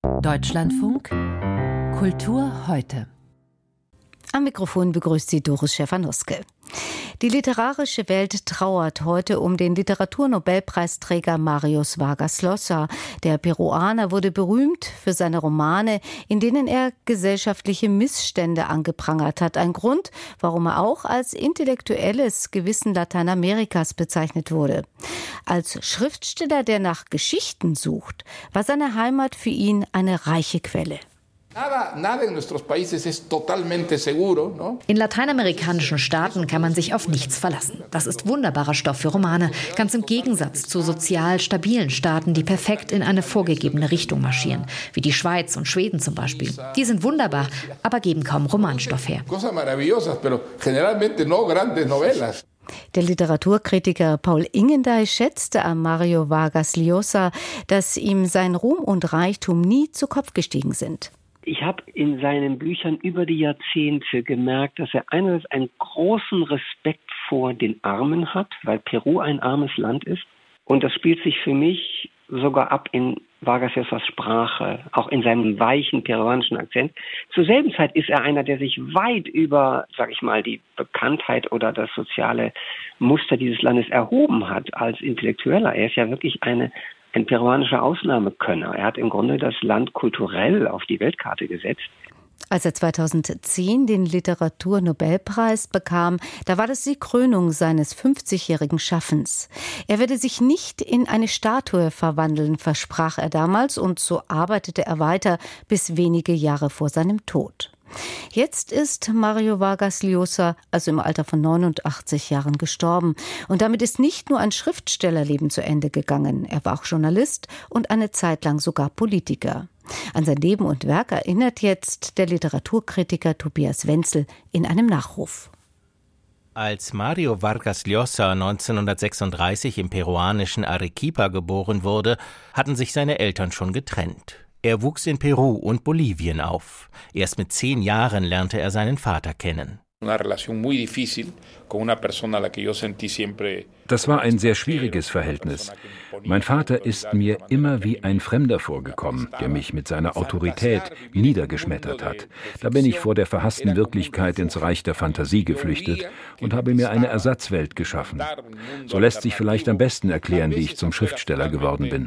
Deutschlandfunk Kultur heute. Am Mikrofon begrüßt sie Doris Schäfer-Nuske. Die literarische Welt trauert heute um den Literaturnobelpreisträger Marius Vargas Llosa. Der Peruaner wurde berühmt für seine Romane, in denen er gesellschaftliche Missstände angeprangert hat. Ein Grund, warum er auch als intellektuelles Gewissen Lateinamerikas bezeichnet wurde. Als Schriftsteller, der nach Geschichten sucht, war seine Heimat für ihn eine reiche Quelle. In lateinamerikanischen Staaten kann man sich auf nichts verlassen. Das ist wunderbarer Stoff für Romane, ganz im Gegensatz zu sozial stabilen Staaten, die perfekt in eine vorgegebene Richtung marschieren, wie die Schweiz und Schweden zum Beispiel. Die sind wunderbar, aber geben kaum Romanstoff her. Der Literaturkritiker Paul Ingendey schätzte an Mario Vargas Llosa, dass ihm sein Ruhm und Reichtum nie zu Kopf gestiegen sind. Ich habe in seinen Büchern über die Jahrzehnte gemerkt, dass er einerseits einen großen Respekt vor den Armen hat, weil Peru ein armes Land ist. Und das spielt sich für mich sogar ab in Vargas Llosas Sprache, auch in seinem weichen peruanischen Akzent. Zur selben Zeit ist er einer, der sich weit über, die Bekanntheit oder das soziale Muster dieses Landes erhoben hat als Intellektueller. Er ist ja wirklich ein peruanischer Ausnahmekönner. Er hat im Grunde das Land kulturell auf die Weltkarte gesetzt. Als er 2010 den Literaturnobelpreis bekam, da war das die Krönung seines 50-jährigen Schaffens. Er werde sich nicht in eine Statue verwandeln, versprach er damals, und so arbeitete er weiter bis wenige Jahre vor seinem Tod. Jetzt ist Mario Vargas Llosa also im Alter von 89 Jahren gestorben. Und damit ist nicht nur ein Schriftstellerleben zu Ende gegangen. Er war auch Journalist und eine Zeit lang sogar Politiker. An sein Leben und Werk erinnert jetzt der Literaturkritiker Tobias Wenzel in einem Nachruf. Als Mario Vargas Llosa 1936 im peruanischen Arequipa geboren wurde, hatten sich seine Eltern schon getrennt. Er wuchs in Peru und Bolivien auf. Erst mit 10 Jahren lernte er seinen Vater kennen. Das war ein sehr schwieriges Verhältnis. Mein Vater ist mir immer wie ein Fremder vorgekommen, der mich mit seiner Autorität niedergeschmettert hat. Da bin ich vor der verhassten Wirklichkeit ins Reich der Fantasie geflüchtet und habe mir eine Ersatzwelt geschaffen. So lässt sich vielleicht am besten erklären, wie ich zum Schriftsteller geworden bin.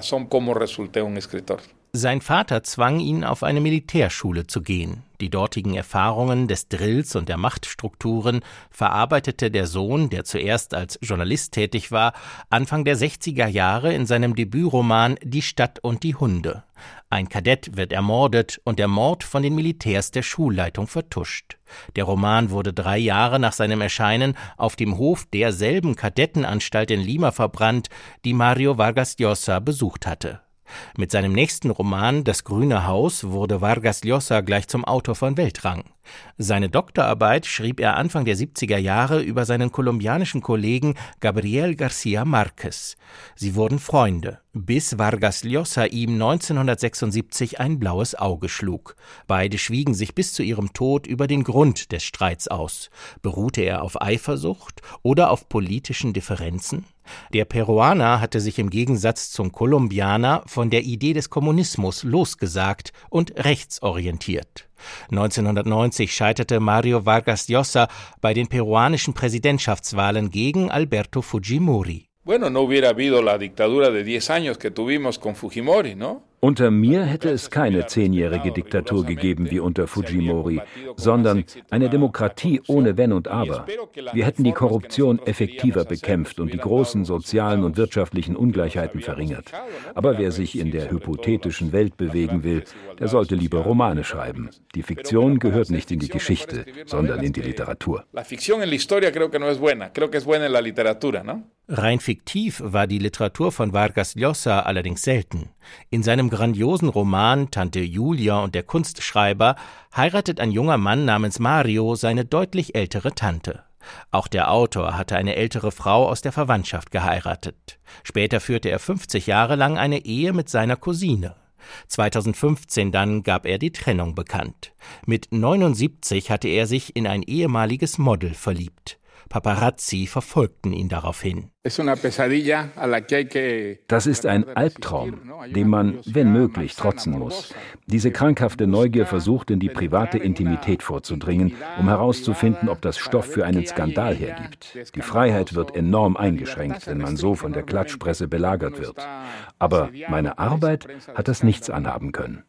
Sein Vater zwang ihn, auf eine Militärschule zu gehen. Die dortigen Erfahrungen des Drills und der Machtstrukturen verarbeitete der Sohn, der zuerst als Journalist tätig war, Anfang der 60er Jahre in seinem Debütroman »Die Stadt und die Hunde«. Ein Kadett wird ermordet und der Mord von den Militärs der Schulleitung vertuscht. Der Roman wurde 3 Jahre nach seinem Erscheinen auf dem Hof derselben Kadettenanstalt in Lima verbrannt, die Mario Vargas Llosa besucht hatte. Mit seinem nächsten Roman »Das grüne Haus« wurde Vargas Llosa gleich zum Autor von Weltrang. Seine Doktorarbeit schrieb er Anfang der 70er Jahre über seinen kolumbianischen Kollegen Gabriel García Márquez. Sie wurden Freunde, bis Vargas Llosa ihm 1976 ein blaues Auge schlug. Beide schwiegen sich bis zu ihrem Tod über den Grund des Streits aus. Beruhte er auf Eifersucht oder auf politischen Differenzen? Der Peruaner hatte sich im Gegensatz zum Kolumbianer von der Idee des Kommunismus losgesagt und rechtsorientiert. 1990 scheiterte Mario Vargas Llosa bei den peruanischen Präsidentschaftswahlen gegen Alberto Fujimori. Unter mir hätte es keine 10-jährige Diktatur gegeben wie unter Fujimori, sondern eine Demokratie ohne Wenn und Aber. Wir hätten die Korruption effektiver bekämpft und die großen sozialen und wirtschaftlichen Ungleichheiten verringert. Aber wer sich in der hypothetischen Welt bewegen will, der sollte lieber Romane schreiben. Die Fiktion gehört nicht in die Geschichte, sondern in die Literatur. Rein fiktiv war die Literatur von Vargas Llosa allerdings selten. In seinem grandiosen Roman »Tante Julia und der Kunstschreiber« heiratet ein junger Mann namens Mario seine deutlich ältere Tante. Auch der Autor hatte eine ältere Frau aus der Verwandtschaft geheiratet. Später führte er 50 Jahre lang eine Ehe mit seiner Cousine. 2015 dann gab er die Trennung bekannt. Mit 79 hatte er sich in ein ehemaliges Model verliebt. Paparazzi verfolgten ihn daraufhin. Das ist ein Albtraum, dem man, wenn möglich, trotzen muss. Diese krankhafte Neugier versucht, in die private Intimität vorzudringen, um herauszufinden, ob das Stoff für einen Skandal hergibt. Die Freiheit wird enorm eingeschränkt, wenn man so von der Klatschpresse belagert wird. Aber meine Arbeit hat das nichts anhaben können.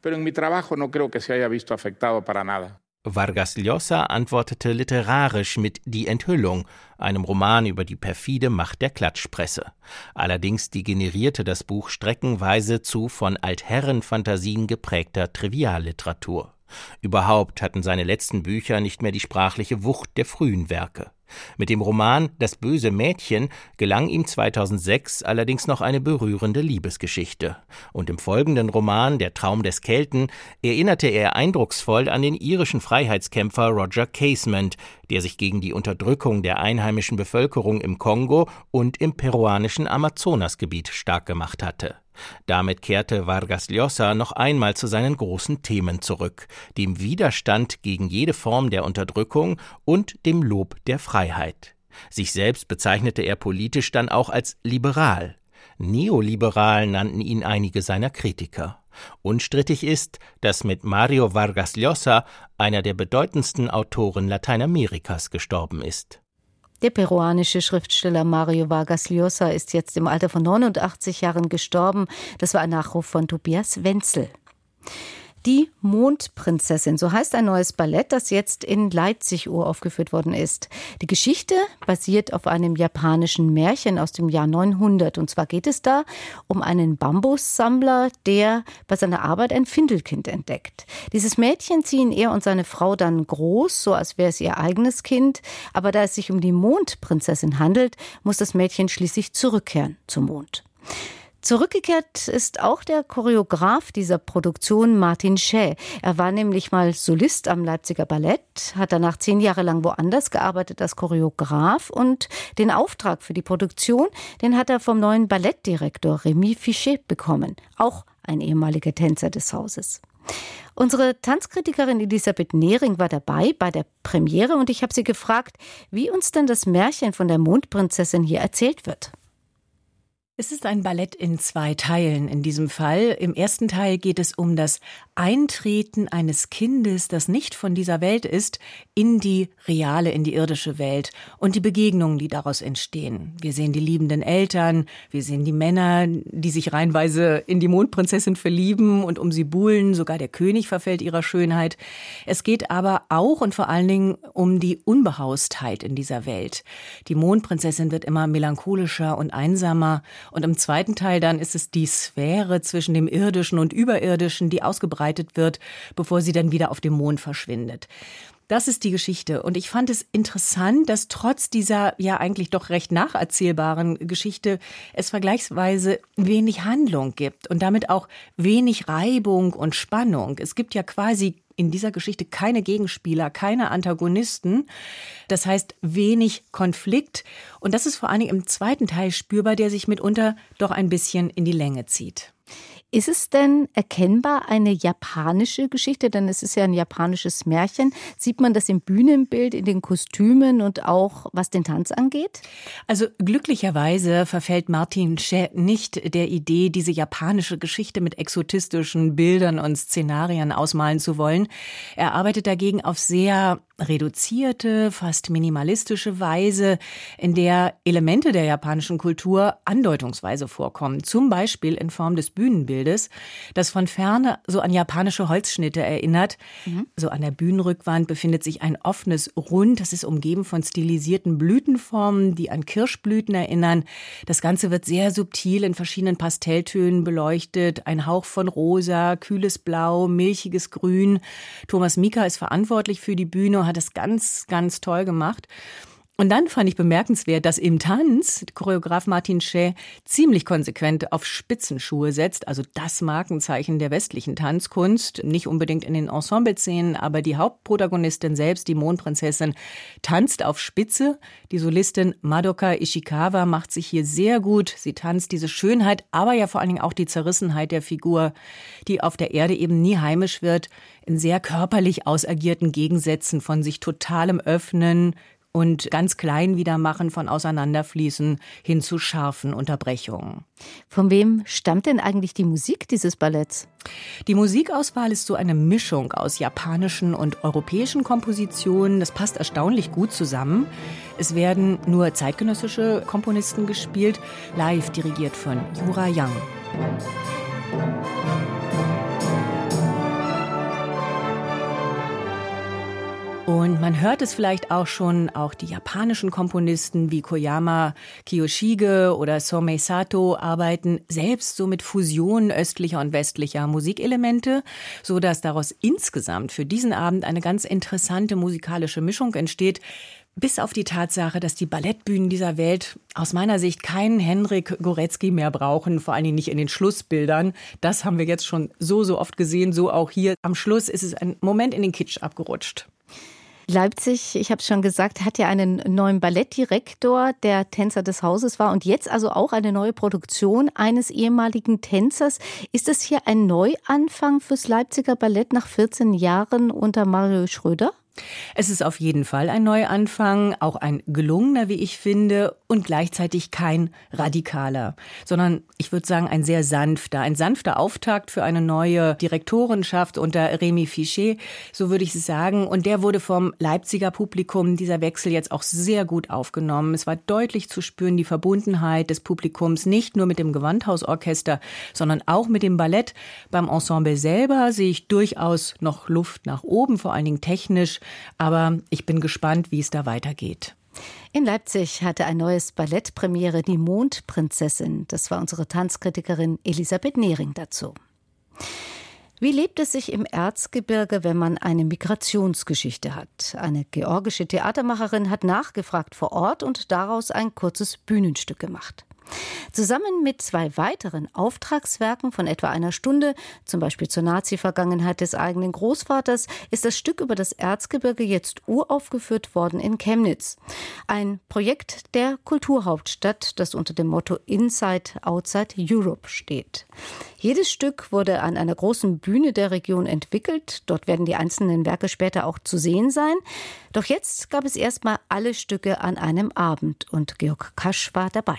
Vargas Llosa antwortete literarisch mit »Die Enthüllung«, einem Roman über die perfide Macht der Klatschpresse. Allerdings degenerierte das Buch streckenweise zu von Altherrenfantasien geprägter Trivialliteratur. Überhaupt hatten seine letzten Bücher nicht mehr die sprachliche Wucht der frühen Werke. Mit dem Roman »Das böse Mädchen« gelang ihm 2006 allerdings noch eine berührende Liebesgeschichte. Und im folgenden Roman »Der Traum des Kelten« erinnerte er eindrucksvoll an den irischen Freiheitskämpfer Roger Casement, der sich gegen die Unterdrückung der einheimischen Bevölkerung im Kongo und im peruanischen Amazonasgebiet stark gemacht hatte. Damit kehrte Vargas Llosa noch einmal zu seinen großen Themen zurück, dem Widerstand gegen jede Form der Unterdrückung und dem Lob der Freiheit. Sich selbst bezeichnete er politisch dann auch als liberal. Neoliberal nannten ihn einige seiner Kritiker. Unstrittig ist, dass mit Mario Vargas Llosa einer der bedeutendsten Autoren Lateinamerikas gestorben ist. Der peruanische Schriftsteller Mario Vargas Llosa ist jetzt im Alter von 89 Jahren gestorben. Das war ein Nachruf von Tobias Wenzel. Die Mondprinzessin, so heißt ein neues Ballett, das jetzt in Leipzig uraufgeführt worden ist. Die Geschichte basiert auf einem japanischen Märchen aus dem Jahr 900. Und zwar geht es da um einen Bambussammler, der bei seiner Arbeit ein Findelkind entdeckt. Dieses Mädchen ziehen er und seine Frau dann groß, so als wäre es ihr eigenes Kind. Aber da es sich um die Mondprinzessin handelt, muss das Mädchen schließlich zurückkehren zum Mond. Zurückgekehrt ist auch der Choreograf dieser Produktion, Martin Schä. Er war nämlich mal Solist am Leipziger Ballett, hat danach 10 Jahre lang woanders gearbeitet als Choreograf und den Auftrag für die Produktion, den hat er vom neuen Ballettdirektor Rémi Fichet bekommen, auch ein ehemaliger Tänzer des Hauses. Unsere Tanzkritikerin Elisabeth Nehring war dabei bei der Premiere und ich habe sie gefragt, wie uns denn das Märchen von der Mondprinzessin hier erzählt wird. Es ist ein Ballett in 2 Teilen in diesem Fall. Im ersten Teil geht es um das Eintreten eines Kindes, das nicht von dieser Welt ist, in die reale, in die irdische Welt und die Begegnungen, die daraus entstehen. Wir sehen die liebenden Eltern, wir sehen die Männer, die sich reihenweise in die Mondprinzessin verlieben und um sie buhlen, sogar der König verfällt ihrer Schönheit. Es geht aber auch und vor allen Dingen um die Unbehaustheit in dieser Welt. Die Mondprinzessin wird immer melancholischer und einsamer. Und im zweiten Teil dann ist es die Sphäre zwischen dem Irdischen und Überirdischen, die ausgebreitet wird, bevor sie dann wieder auf dem Mond verschwindet. Das ist die Geschichte. Und ich fand es interessant, dass trotz dieser ja eigentlich doch recht nacherzählbaren Geschichte es vergleichsweise wenig Handlung gibt und damit auch wenig Reibung und Spannung. Es gibt ja quasi in dieser Geschichte keine Gegenspieler, keine Antagonisten. Das heißt, wenig Konflikt. Und das ist vor allen Dingen im zweiten Teil spürbar, der sich mitunter doch ein bisschen in die Länge zieht. Ist es denn erkennbar eine japanische Geschichte? Denn es ist ja ein japanisches Märchen. Sieht man das im Bühnenbild, in den Kostümen und auch was den Tanz angeht? Also glücklicherweise verfällt Martin Schä nicht der Idee, diese japanische Geschichte mit exotistischen Bildern und Szenarien ausmalen zu wollen. Er arbeitet dagegen auf sehr reduzierte, fast minimalistische Weise, in der Elemente der japanischen Kultur andeutungsweise vorkommen. Zum Beispiel in Form des Bühnenbildes, das von Ferne so an japanische Holzschnitte erinnert. So an der Bühnenrückwand befindet sich ein offenes Rund. Das ist umgeben von stilisierten Blütenformen, die an Kirschblüten erinnern. Das Ganze wird sehr subtil in verschiedenen Pastelltönen beleuchtet. Ein Hauch von Rosa, kühles Blau, milchiges Grün. Thomas Mika ist verantwortlich für die Bühne, hat es ganz, ganz toll gemacht. Und dann fand ich bemerkenswert, dass im Tanz Choreograf Martin Schä ziemlich konsequent auf Spitzenschuhe setzt, also das Markenzeichen der westlichen Tanzkunst, nicht unbedingt in den Ensemble-Szenen, aber die Hauptprotagonistin selbst, die Mondprinzessin, tanzt auf Spitze. Die Solistin Madoka Ishikawa macht sich hier sehr gut. Sie tanzt diese Schönheit, aber ja vor allen Dingen auch die Zerrissenheit der Figur, die auf der Erde eben nie heimisch wird, in sehr körperlich ausagierten Gegensätzen von sich totalem Öffnen, und ganz klein wieder machen, von Auseinanderfließen hin zu scharfen Unterbrechungen. Von wem stammt denn eigentlich die Musik dieses Balletts? Die Musikauswahl ist so eine Mischung aus japanischen und europäischen Kompositionen. Das passt erstaunlich gut zusammen. Es werden nur zeitgenössische Komponisten gespielt, live dirigiert von Jura Yang. Und man hört es vielleicht auch schon, auch die japanischen Komponisten wie Koyama Kiyoshige oder Somei Sato arbeiten selbst so mit Fusionen östlicher und westlicher Musikelemente, so dass daraus insgesamt für diesen Abend eine ganz interessante musikalische Mischung entsteht. Bis auf die Tatsache, dass die Ballettbühnen dieser Welt aus meiner Sicht keinen Henryk Górecki mehr brauchen, vor allen Dingen nicht in den Schlussbildern. Das haben wir jetzt schon so oft gesehen, so auch hier. Am Schluss ist es ein Moment in den Kitsch abgerutscht. Leipzig, ich habe es schon gesagt, hat ja einen neuen Ballettdirektor, der Tänzer des Hauses war und jetzt also auch eine neue Produktion eines ehemaligen Tänzers. Ist das hier ein Neuanfang fürs Leipziger Ballett nach 14 Jahren unter Mario Schröder? Es ist auf jeden Fall ein Neuanfang, auch ein gelungener, wie ich finde, und gleichzeitig kein radikaler, sondern ich würde sagen ein sanfter Auftakt für eine neue Direktorenschaft unter Rémi Fichet, so würde ich es sagen. Und der wurde vom Leipziger Publikum, dieser Wechsel, jetzt auch sehr gut aufgenommen. Es war deutlich zu spüren, die Verbundenheit des Publikums, nicht nur mit dem Gewandhausorchester, sondern auch mit dem Ballett. Beim Ensemble selber sehe ich durchaus noch Luft nach oben, vor allen Dingen technisch. Aber ich bin gespannt, wie es da weitergeht. In Leipzig hatte ein neues Ballett Premiere, die Mondprinzessin. Das war unsere Tanzkritikerin Elisabeth Nehring dazu. Wie lebt es sich im Erzgebirge, wenn man eine Migrationsgeschichte hat? Eine georgische Theatermacherin hat nachgefragt vor Ort und daraus ein kurzes Bühnenstück gemacht. Zusammen mit 2 weiteren Auftragswerken von etwa einer Stunde, zum Beispiel zur Nazi-Vergangenheit des eigenen Großvaters, ist das Stück über das Erzgebirge jetzt uraufgeführt worden in Chemnitz. Ein Projekt der Kulturhauptstadt, das unter dem Motto Inside Outside Europe steht. Jedes Stück wurde an einer großen Bühne der Region entwickelt. Dort werden die einzelnen Werke später auch zu sehen sein. Doch jetzt gab es erstmal alle Stücke an einem Abend und Georg Kasch war dabei.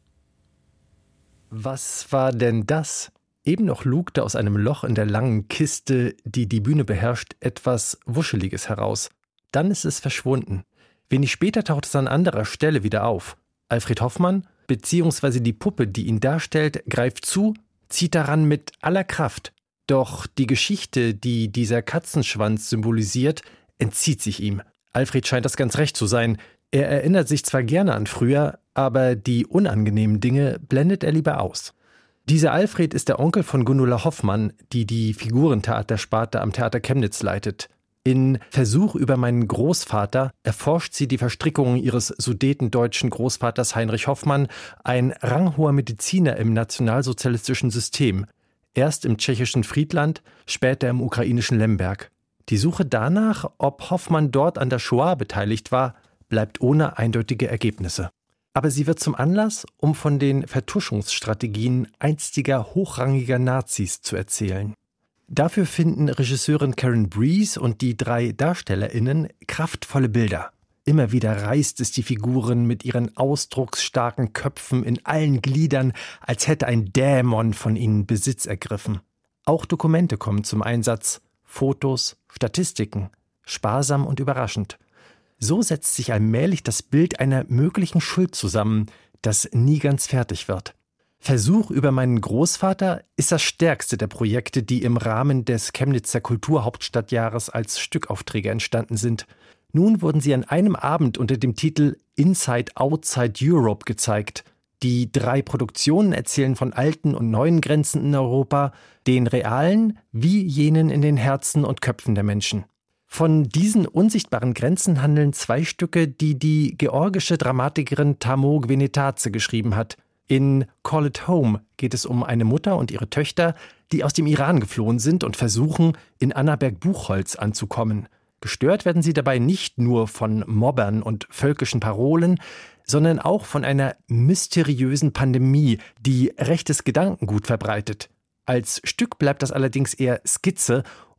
Was war denn das? Eben noch lugte aus einem Loch in der langen Kiste, die die Bühne beherrscht, etwas Wuscheliges heraus. Dann ist es verschwunden. Wenig später taucht es an anderer Stelle wieder auf. Alfred Hoffmann, beziehungsweise die Puppe, die ihn darstellt, greift zu, zieht daran mit aller Kraft. Doch die Geschichte, die dieser Katzenschwanz symbolisiert, entzieht sich ihm. Alfred scheint das ganz recht zu sein. Er erinnert sich zwar gerne an früher, aber die unangenehmen Dinge blendet er lieber aus. Dieser Alfred ist der Onkel von Gundula Hoffmann, die die Figurentheatersparte am Theater Chemnitz leitet. In Versuch über meinen Großvater erforscht sie die Verstrickungen ihres sudetendeutschen Großvaters Heinrich Hoffmann, ein ranghoher Mediziner im nationalsozialistischen System. Erst im tschechischen Friedland, später im ukrainischen Lemberg. Die Suche danach, ob Hoffmann dort an der Shoah beteiligt war, bleibt ohne eindeutige Ergebnisse. Aber sie wird zum Anlass, um von den Vertuschungsstrategien einstiger hochrangiger Nazis zu erzählen. Dafür finden Regisseurin Karen Breeze und die 3 DarstellerInnen kraftvolle Bilder. Immer wieder reißt es die Figuren mit ihren ausdrucksstarken Köpfen in allen Gliedern, als hätte ein Dämon von ihnen Besitz ergriffen. Auch Dokumente kommen zum Einsatz, Fotos, Statistiken, sparsam und überraschend. So setzt sich allmählich das Bild einer möglichen Schuld zusammen, das nie ganz fertig wird. Versuch über meinen Großvater ist das stärkste der Projekte, die im Rahmen des Chemnitzer Kulturhauptstadtjahres als Stückaufträge entstanden sind. Nun wurden sie an einem Abend unter dem Titel Inside Outside Europe gezeigt. Die 3 Produktionen erzählen von alten und neuen Grenzen in Europa, den realen wie jenen in den Herzen und Köpfen der Menschen. Von diesen unsichtbaren Grenzen handeln 2 Stücke, die die georgische Dramatikerin Tamo Gvenetaze geschrieben hat. In Call It Home geht es um eine Mutter und ihre Töchter, die aus dem Iran geflohen sind und versuchen, in Annaberg-Buchholz anzukommen. Gestört werden sie dabei nicht nur von Mobbern und völkischen Parolen, sondern auch von einer mysteriösen Pandemie, die rechtes Gedankengut verbreitet. Als Stück bleibt das allerdings eher Skizze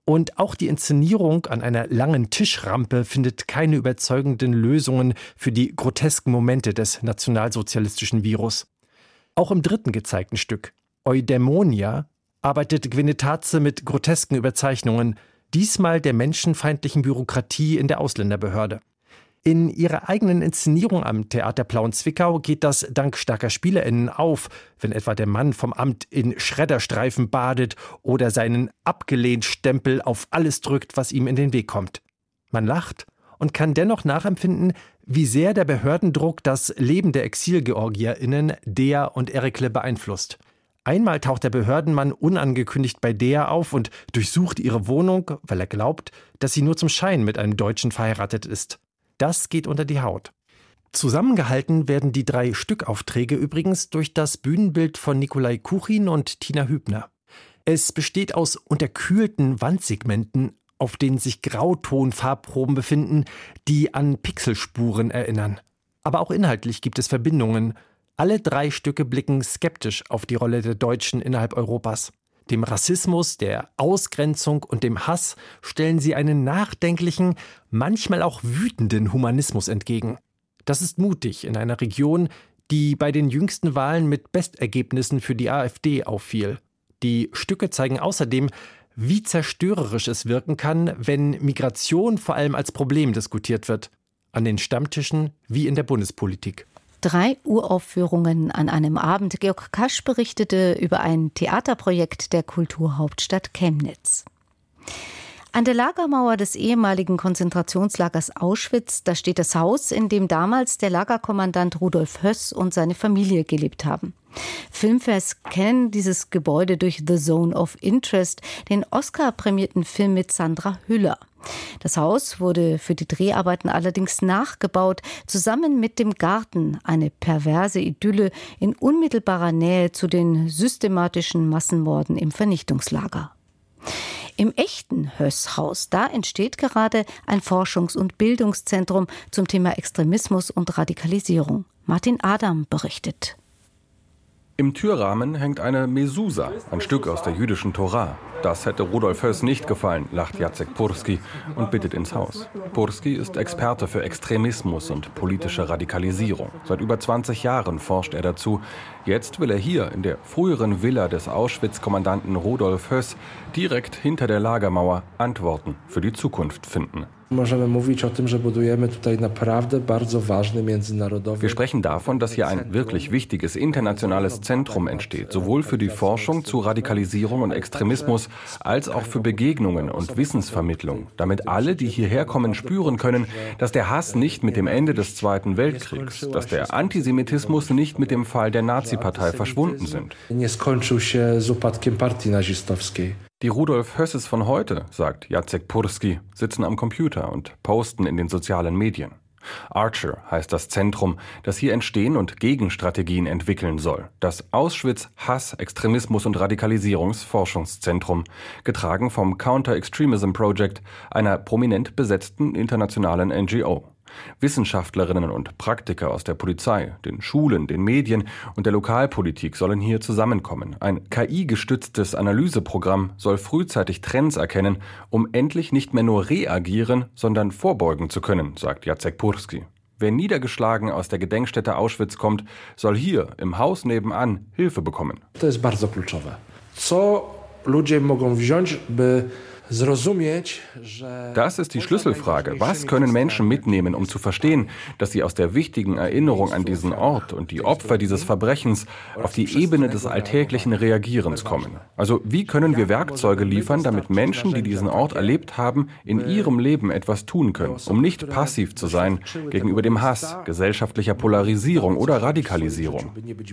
Und auch die Inszenierung an einer langen Tischrampe findet keine überzeugenden Lösungen für die grotesken Momente des nationalsozialistischen Virus. Auch im dritten gezeigten Stück, Eudaimonia, arbeitet Gwenetaze mit grotesken Überzeichnungen, diesmal der menschenfeindlichen Bürokratie in der Ausländerbehörde. In ihrer eigenen Inszenierung am Theater Plauen-Zwickau geht das dank starker SpielerInnen auf, wenn etwa der Mann vom Amt in Schredderstreifen badet oder seinen Abgelehnt-Stempel auf alles drückt, was ihm in den Weg kommt. Man lacht und kann dennoch nachempfinden, wie sehr der Behördendruck das Leben der ExilgeorgierInnen Dea und Erikle beeinflusst. Einmal taucht der Behördenmann unangekündigt bei Dea auf und durchsucht ihre Wohnung, weil er glaubt, dass sie nur zum Schein mit einem Deutschen verheiratet ist. Das geht unter die Haut. Zusammengehalten werden die 3 Stückaufträge übrigens durch das Bühnenbild von Nikolai Kuchin und Tina Hübner. Es besteht aus unterkühlten Wandsegmenten, auf denen sich Grautonfarbproben befinden, die an Pixelspuren erinnern. Aber auch inhaltlich gibt es Verbindungen. Alle 3 Stücke blicken skeptisch auf die Rolle der Deutschen innerhalb Europas. Dem Rassismus, der Ausgrenzung und dem Hass stellen sie einen nachdenklichen, manchmal auch wütenden Humanismus entgegen. Das ist mutig in einer Region, die bei den jüngsten Wahlen mit Bestergebnissen für die AfD auffiel. Die Stücke zeigen außerdem, wie zerstörerisch es wirken kann, wenn Migration vor allem als Problem diskutiert wird. An den Stammtischen wie in der Bundespolitik. 3 Uraufführungen an einem Abend. Georg Kasch berichtete über ein Theaterprojekt der Kulturhauptstadt Chemnitz. An der Lagermauer des ehemaligen Konzentrationslagers Auschwitz, da steht das Haus, in dem damals der Lagerkommandant Rudolf Höss und seine Familie gelebt haben. Filmfans kennen dieses Gebäude durch The Zone of Interest, den Oscar-prämierten Film mit Sandra Hüller. Das Haus wurde für die Dreharbeiten allerdings nachgebaut, zusammen mit dem Garten, eine perverse Idylle in unmittelbarer Nähe zu den systematischen Massenmorden im Vernichtungslager. Im echten Höss-Haus, da entsteht gerade ein Forschungs- und Bildungszentrum zum Thema Extremismus und Radikalisierung. Martin Adam berichtet. Im Türrahmen hängt eine Mesusa, ein Stück aus der jüdischen Tora. Das hätte Rudolf Höss nicht gefallen, lacht Jacek Purski und bittet ins Haus. Purski ist Experte für Extremismus und politische Radikalisierung. Seit über 20 Jahren forscht er dazu. Jetzt will er hier in der früheren Villa des Auschwitz-Kommandanten Rudolf Höss direkt hinter der Lagermauer Antworten für die Zukunft finden. Wir sprechen davon, dass hier ein wirklich wichtiges internationales Zentrum entsteht, sowohl für die Forschung zu Radikalisierung und Extremismus als auch für Begegnungen und Wissensvermittlung, damit alle, die hierher kommen, spüren können, dass der Hass nicht mit dem Ende des Zweiten Weltkriegs, dass der Antisemitismus nicht mit dem Fall der Nazi-Partei verschwunden sind. Die Rudolf Hösses von heute, sagt Jacek Purski, sitzen am Computer und posten in den sozialen Medien. Archer heißt das Zentrum, das hier entstehen und Gegenstrategien entwickeln soll. Das Auschwitz-Hass-, Extremismus- und Radikalisierungsforschungszentrum, getragen vom Counter-Extremism Project, einer prominent besetzten internationalen NGO. Wissenschaftlerinnen und Praktiker aus der Polizei, den Schulen, den Medien und der Lokalpolitik sollen hier zusammenkommen. Ein KI-gestütztes Analyseprogramm soll frühzeitig Trends erkennen, um endlich nicht mehr nur reagieren, sondern vorbeugen zu können, sagt Jacek Purski. Wer niedergeschlagen aus der Gedenkstätte Auschwitz kommt, soll hier im Haus nebenan Hilfe bekommen. Das ist bardzo kluczowe. Co ludzie mogą wziąć, by Das ist die Schlüsselfrage. Was können Menschen mitnehmen, um zu verstehen, dass sie aus der wichtigen Erinnerung an diesen Ort und die Opfer dieses Verbrechens auf die Ebene des alltäglichen Reagierens kommen? Also wie können wir Werkzeuge liefern, damit Menschen, die diesen Ort erlebt haben, in ihrem Leben etwas tun können, um nicht passiv zu sein gegenüber dem Hass, gesellschaftlicher Polarisierung oder Radikalisierung?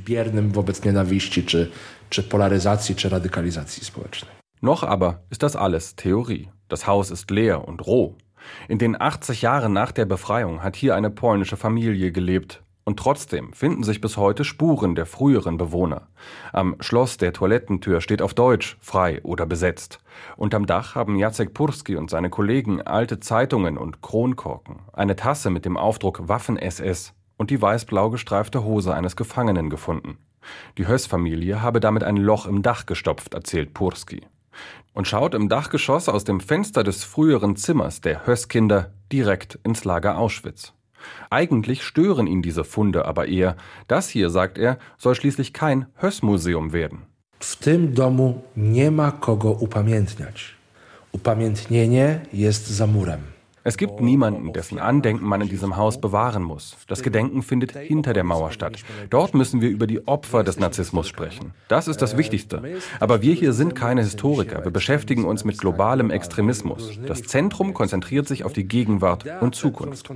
Noch aber ist das alles Theorie. Das Haus ist leer und roh. In den 80 Jahren nach der Befreiung hat hier eine polnische Familie gelebt. Und trotzdem finden sich bis heute Spuren der früheren Bewohner. Am Schloss der Toilettentür steht auf Deutsch frei oder besetzt. Unterm Dach haben Jacek Purski und seine Kollegen alte Zeitungen und Kronkorken, eine Tasse mit dem Aufdruck Waffen-SS und die weiß-blau gestreifte Hose eines Gefangenen gefunden. Die Höss-Familie habe damit ein Loch im Dach gestopft, erzählt Purski. und schaut im Dachgeschoss aus dem Fenster des früheren Zimmers der Höss-Kinder direkt ins Lager Auschwitz. Eigentlich stören ihn diese Funde aber eher. Das hier, sagt er, soll schließlich kein Höss-Museum werden. W tym domu nie ma kogo upamiętniać. Upamiętnienie jest za murem. Es gibt niemanden, dessen Andenken man in diesem Haus bewahren muss. Das Gedenken findet hinter der Mauer statt. Dort müssen wir über die Opfer des Narzissmus sprechen. Das ist das Wichtigste. Aber wir hier sind keine Historiker. Wir beschäftigen uns mit globalem Extremismus. Das Zentrum konzentriert sich auf die Gegenwart und Zukunft.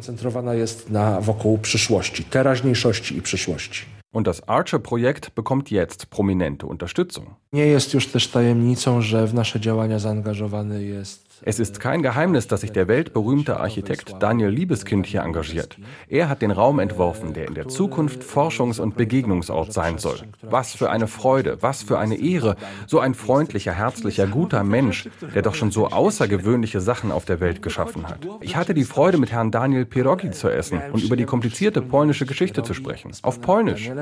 Und das Archer-Projekt bekommt jetzt prominente Unterstützung. Es ist kein Geheimnis, dass sich der weltberühmte Architekt Daniel Libeskind hier engagiert. Er hat den Raum entworfen, der in der Zukunft Forschungs- und Begegnungsort sein soll. Was für eine Freude, was für eine Ehre. So ein freundlicher, herzlicher, guter Mensch, der doch schon so außergewöhnliche Sachen auf der Welt geschaffen hat. Ich hatte die Freude, mit Herrn Daniel Pierogi zu essen und über die komplizierte polnische Geschichte zu sprechen. Auf Polnisch.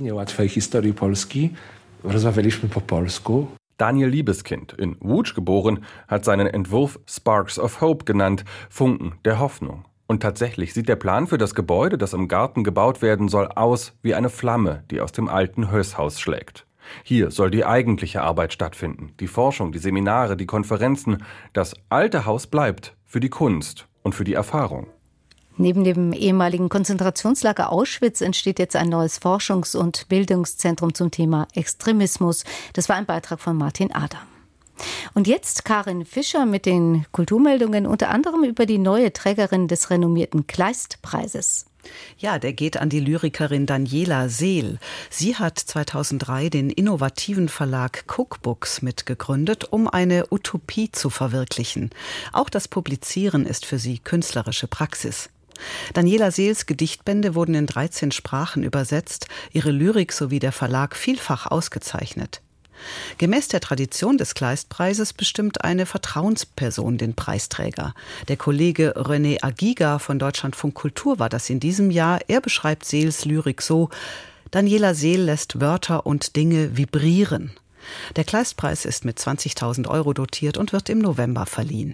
Daniel Libeskind, in Łódź geboren, hat seinen Entwurf Sparks of Hope genannt, Funken der Hoffnung. Und tatsächlich sieht der Plan für das Gebäude, das im Garten gebaut werden soll, aus wie eine Flamme, die aus dem alten Höss-Haus schlägt. Hier soll die eigentliche Arbeit stattfinden, die Forschung, die Seminare, die Konferenzen. Das alte Haus bleibt für die Kunst und für die Erfahrung. Neben dem ehemaligen Konzentrationslager Auschwitz entsteht jetzt ein neues Forschungs- und Bildungszentrum zum Thema Extremismus. Das war ein Beitrag von Martin Adam. Und jetzt Karin Fischer mit den Kulturmeldungen, unter anderem über die neue Trägerin des renommierten Kleist-Preises. Ja, der geht an die Lyrikerin Daniela Seel. Sie hat 2003 den innovativen Verlag Cookbooks mitgegründet, um eine Utopie zu verwirklichen. Auch das Publizieren ist für sie künstlerische Praxis. Daniela Seels Gedichtbände wurden in 13 Sprachen übersetzt, ihre Lyrik sowie der Verlag vielfach ausgezeichnet. Gemäß der Tradition des Kleist-Preises bestimmt eine Vertrauensperson den Preisträger. Der Kollege René Agiga von Deutschlandfunk Kultur war das in diesem Jahr. Er beschreibt Seels Lyrik so: Daniela Seel lässt Wörter und Dinge vibrieren. Der Kleist-Preis ist mit 20.000 € dotiert und wird im November verliehen.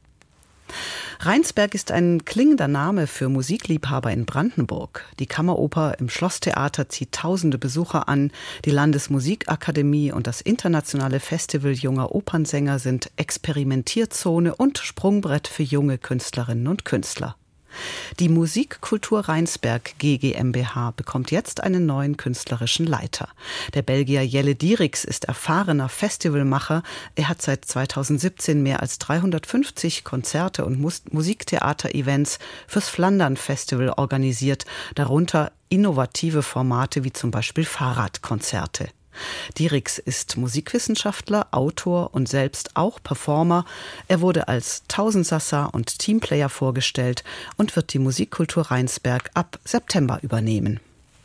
Rheinsberg ist ein klingender Name für Musikliebhaber in Brandenburg. Die Kammeroper im Schlosstheater zieht tausende Besucher an. Die Landesmusikakademie und das internationale Festival junger Opernsänger sind Experimentierzone und Sprungbrett für junge Künstlerinnen und Künstler. Die Musikkultur Rheinsberg GmbH bekommt jetzt einen neuen künstlerischen Leiter. Der Belgier Jelle Dieriks ist erfahrener Festivalmacher. Er hat seit 2017 mehr als 350 Konzerte und Musiktheater-Events fürs Flandern-Festival organisiert, darunter innovative Formate wie zum Beispiel Fahrradkonzerte. Dieriks ist Musikwissenschaftler, Autor und selbst auch Performer. Er wurde als Tausendsassa und Teamplayer vorgestellt und wird die Musikkultur Rheinsberg ab September übernehmen.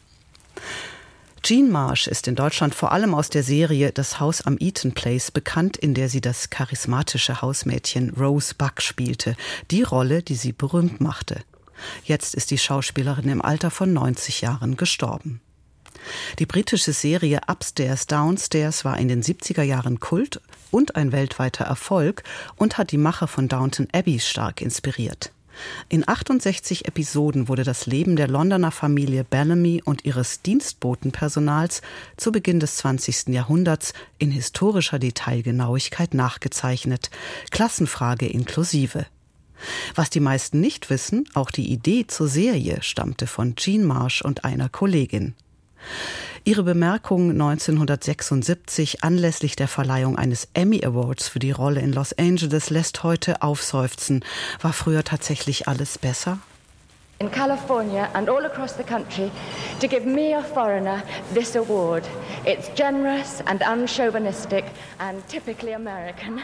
Jean Marsh ist in Deutschland vor allem aus der Serie Das Haus am Eaton Place bekannt, in der sie das charismatische Hausmädchen Rose Buck spielte, die Rolle, die sie berühmt machte. Jetzt ist die Schauspielerin im Alter von 90 Jahren gestorben. Die britische Serie Upstairs, Downstairs war in den 70er Jahren Kult und ein weltweiter Erfolg und hat die Macher von Downton Abbey stark inspiriert. In 68 Episoden wurde das Leben der Londoner Familie Bellamy und ihres Dienstbotenpersonals zu Beginn des 20. Jahrhunderts in historischer Detailgenauigkeit nachgezeichnet, Klassenfrage inklusive. Was die meisten nicht wissen, auch die Idee zur Serie stammte von Jean Marsh und einer Kollegin. Ihre Bemerkung 1976 anlässlich der Verleihung eines Emmy Awards für die Rolle in Los Angeles lässt heute aufseufzen. War früher tatsächlich alles besser? In California and all across the country to give me, a foreigner, this award. It's generous and unchauvinistic and typically American.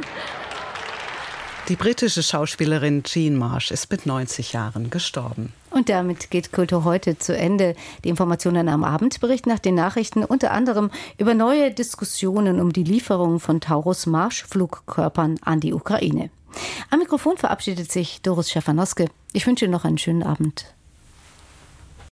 Die britische Schauspielerin Jean Marsh ist mit 90 Jahren gestorben. Und damit geht Kultur heute zu Ende. Die Informationen am Abendbericht nach den Nachrichten unter anderem über neue Diskussionen um die Lieferung von Taurus-Marschflugkörpern an die Ukraine. Am Mikrofon verabschiedet sich Doris Schafanowski. Ich wünsche Ihnen noch einen schönen Abend.